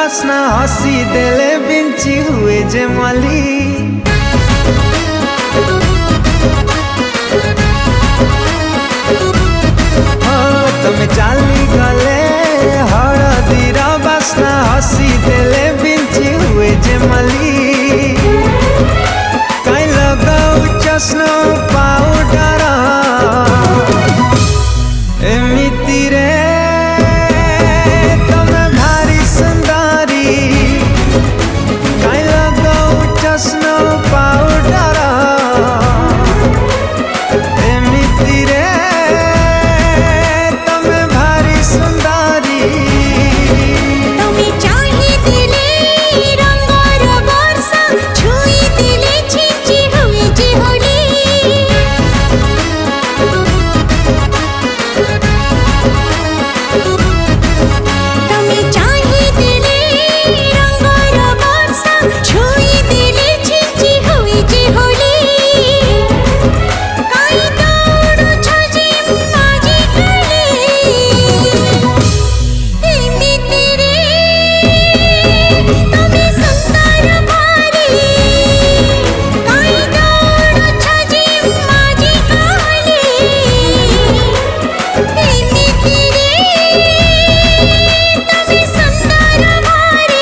बास्ना हसी देले बिंची हुए जे मली तमे चाली गले हळदीर बास्ना हसी देले बिंची हुए जे मली काई लगाऊ चस्नो पाउडर एमिति रे तमे भारी सुंदरी काई लगाऊ चस्नो पाउडर एमिति रे तमे भारी सुंदरी तमे चाही दिले रंगर वर्षा छुई दिले छिंची हुए जे होली तमे चाही दिले रंगर वर्षा छुई दिले छिंची हुए जे होली काई दौड़ छजे माजी गले एमिति रे तमे सुंदर भारी काई दौड़ छजे माजी गले एमिति रे तमे सुंदर भारी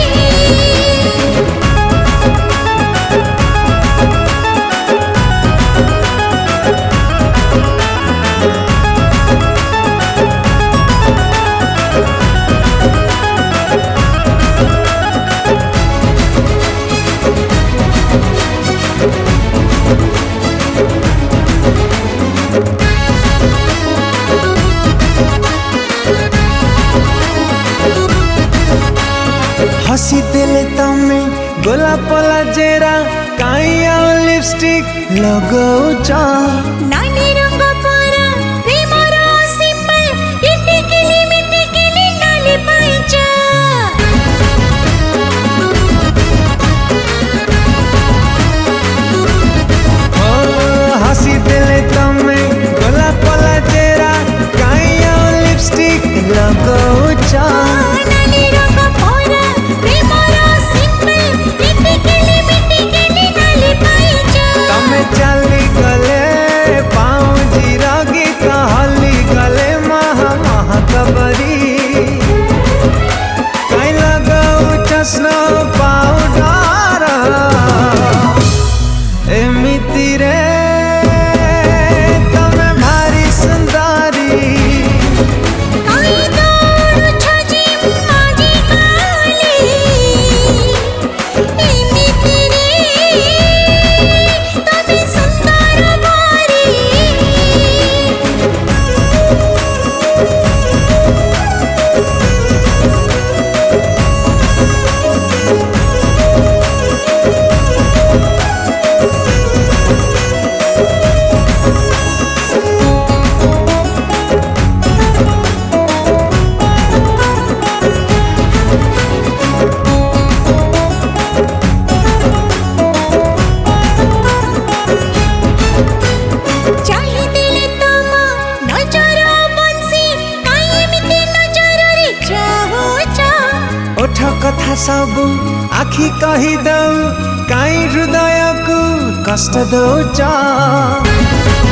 हसी देले तमे गोलाप जेरा काई लिपस्टिक लगाउछ नानी रंग परा प्रेमर सिंबल इटिकिली नाली पाइछ हसी देले तमे गोलाप जेरा काई लिपस्टिक लगाउछ नानी रंग परा प्रेमर सिंबल इटिकिली नाली पाइछ तमे चली गले पाउजी रगी कहली गले महा महा कबरी काई लगाऊ चस्नो पाउडर एमिति रे तमे भारी सुंदरी काई दौड़ छजे माजी गले एमिति रे तमे सुंदर भारी चाही दिले तमा नजर बंसी काई एमिति नजर रे चाहुछ ओठ कथा सब आखि कही दऊ काई हृदय को कष्ट दौच